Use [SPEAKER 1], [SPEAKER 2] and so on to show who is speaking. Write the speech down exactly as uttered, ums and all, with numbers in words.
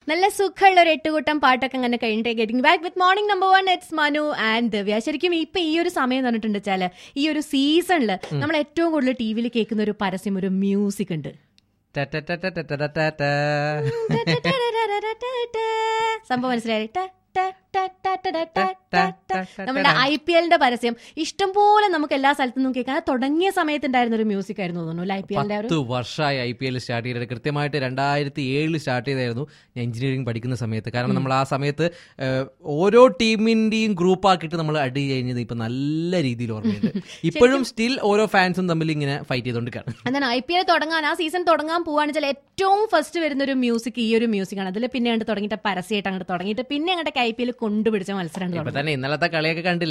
[SPEAKER 1] നല്ല സുഖമുള്ള ഒരു എട്ടുകൂട്ടം പാട്ടൊക്കെ അങ്ങനെ കഴിഞ്ഞിട്ട് getting back with morning number one it's Manu and Divya. ശരിക്കും ഇപ്പൊ ഈ ഒരു സമയം പറഞ്ഞിട്ടുണ്ട് വെച്ചാല് ഈ ഒരു സീസണില് നമ്മൾ ഏറ്റവും കൂടുതൽ ടി വിയിൽ കേൾക്കുന്ന ഒരു പരസ്യം ഒരു മ്യൂസിക് ഉണ്ട്. സംഭവം മനസ്സിലായി? നമ്മുടെ ഐ പി എല്ലിന്റെ പരസ്യം ഇഷ്ടം പോലെ നമുക്ക് എല്ലാ സ്ഥലത്തും നിന്നും കേൾക്കാൻ തുടങ്ങിയ സമയത്തുണ്ടായിരുന്ന ഒരു മ്യൂസിക് ആയിരുന്നു തോന്നുന്നു. ഐ പി എല്ലിന്റെ
[SPEAKER 2] പത്ത് വർഷമായി ഐ പി എൽ സ്റ്റാർട്ട് ചെയ്തത്. കൃത്യമായിട്ട് രണ്ടായിരത്തി ഏഴിൽ സ്റ്റാർട്ട് ചെയ്തായിരുന്നു ഞാൻ എഞ്ചിനീയറിംഗ് പഠിക്കുന്ന സമയത്ത്. കാരണം നമ്മൾ ആ സമയത്ത് ഓരോ ടീമിന്റെയും ഗ്രൂപ്പ് ആക്കിയിട്ട് നമ്മൾ അടി കഴിഞ്ഞത് ഇപ്പൊ നല്ല രീതിയിൽ ഓർമ്മയുണ്ട്. ഇപ്പോഴും സ്റ്റിൽ ഓരോ ഫാൻസും തമ്മിൽ ഇങ്ങനെ ഫൈറ്റ് ചെയ്തോണ്ടിരിക്കുകയാണ്.
[SPEAKER 1] എന്താണ് ഐ പി എൽ തുടങ്ങാൻ ആ സീസൺ തുടങ്ങാൻ പോവാണെന്ന് വെച്ചാൽ ഏറ്റവും ഫസ്റ്റ് വരുന്ന ഒരു മ്യൂസിക് ഈ ഒരു മ്യൂസിക് ആണ്. അതിൽ പിന്നെ അങ്ങോട്ട് തുടങ്ങിയിട്ട് പരസ്യമായിട്ട് അങ്ങോട്ട് തുടങ്ങിയിട്ട് പിന്നെ അങ്ങോട്ട് ഐ പി എൽ കൊണ്ടുപിടിച്ച മത്സരം
[SPEAKER 2] തന്നെ ഇന്നലത്തെ കളിയൊക്കെ കണ്ടില്ല.